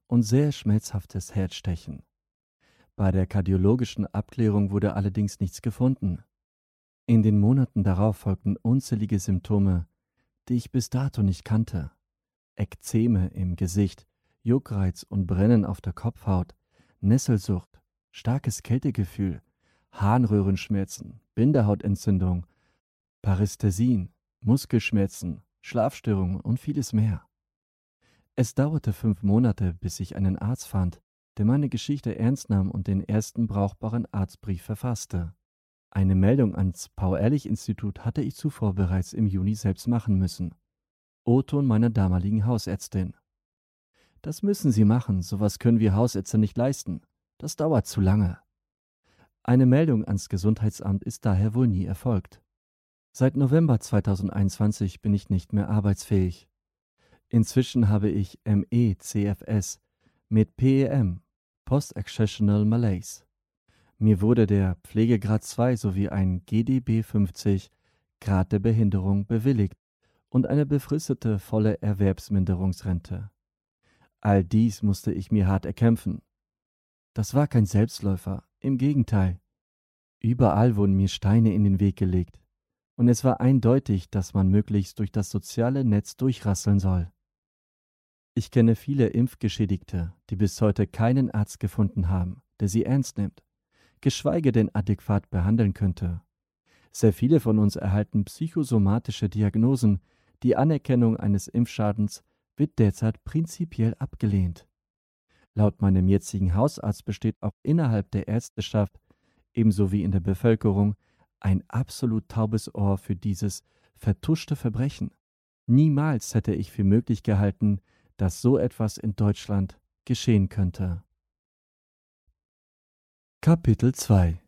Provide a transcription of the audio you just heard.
und sehr schmerzhaftes Herzstechen. Bei der kardiologischen Abklärung wurde allerdings nichts gefunden. In den Monaten darauf folgten unzählige Symptome, die ich bis dato nicht kannte. Ekzeme im Gesicht, Juckreiz und Brennen auf der Kopfhaut, Nesselsucht, starkes Kältegefühl, Harnröhrenschmerzen, Bindehautentzündung, Parästhesien, Muskelschmerzen, Schlafstörungen und vieles mehr. Es dauerte 5 Monate, bis ich einen Arzt fand, der meine Geschichte ernst nahm und den ersten brauchbaren Arztbrief verfasste. Eine Meldung ans Paul-Ehrlich-Institut hatte ich zuvor bereits im Juni selbst machen müssen. O-Ton meiner damaligen Hausärztin. Das müssen Sie machen, sowas können wir Hausärzte nicht leisten. Das dauert zu lange. Eine Meldung ans Gesundheitsamt ist daher wohl nie erfolgt. Seit November 2021 bin ich nicht mehr arbeitsfähig. Inzwischen habe ich ME/CFS mit PEM, Post-Accessional Malaise. Mir wurde der Pflegegrad 2 sowie ein GDB 50 Grad der Behinderung bewilligt und eine befristete volle Erwerbsminderungsrente. All dies musste ich mir hart erkämpfen. Das war kein Selbstläufer, im Gegenteil. Überall wurden mir Steine in den Weg gelegt. Und es war eindeutig, dass man möglichst durch das soziale Netz durchrasseln soll. Ich kenne viele Impfgeschädigte, die bis heute keinen Arzt gefunden haben, der sie ernst nimmt, geschweige denn adäquat behandeln könnte. Sehr viele von uns erhalten psychosomatische Diagnosen. Die Anerkennung eines Impfschadens wird derzeit prinzipiell abgelehnt. Laut meinem jetzigen Hausarzt besteht auch innerhalb der Ärzteschaft, ebenso wie in der Bevölkerung, ein absolut taubes Ohr für dieses vertuschte Verbrechen. Niemals hätte ich für möglich gehalten, dass so etwas in Deutschland geschehen könnte. Kapitel 2